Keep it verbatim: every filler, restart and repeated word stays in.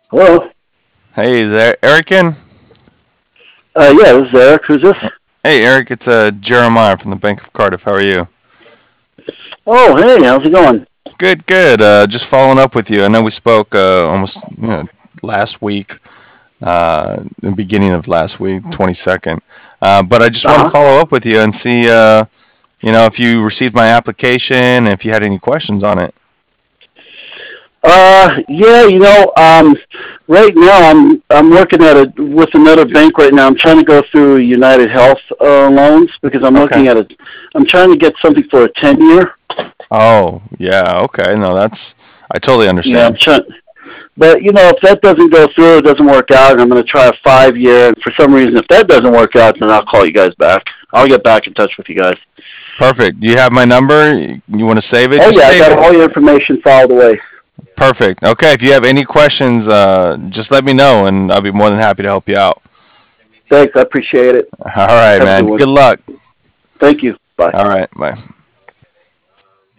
Hello. Hey, is there Eric in? Uh, yeah, this is Eric. Who's this? Hey, Eric, it's uh, Jeremiah from the Bank of Cardiff. How are you? Oh, hey, how's it going? Good, good. Uh, just following up with you. I know we spoke uh, almost you know, last week, uh, the beginning of last week, twenty-second. Uh, but I just Uh want to huh. follow up with you and see, uh, you know, if you received my application, and if you had any questions on it. Uh, yeah, you know, um, right now I'm I'm working at a with another bank right now. I'm trying to go through United Health uh, loans because I'm Okay. looking at a. I'm trying to get something for a ten year. Oh, yeah. Okay. No, that's I totally Yeah, I'm understand. trying. But you know, if that doesn't go through, it doesn't work out. I'm going to try a five year. And for some reason, if that doesn't work out, then I'll call you guys back. I'll get back in touch with you guys. Perfect. Do you have my number? You want to save it? Oh Just yeah, I save got it. all your information filed away. Perfect. Okay, if you have any questions, uh, just let me know, and I'll be more than happy to help you out. Thanks, I appreciate it. All right, Have a man. good one. Good luck. Thank you. Bye. All right, bye.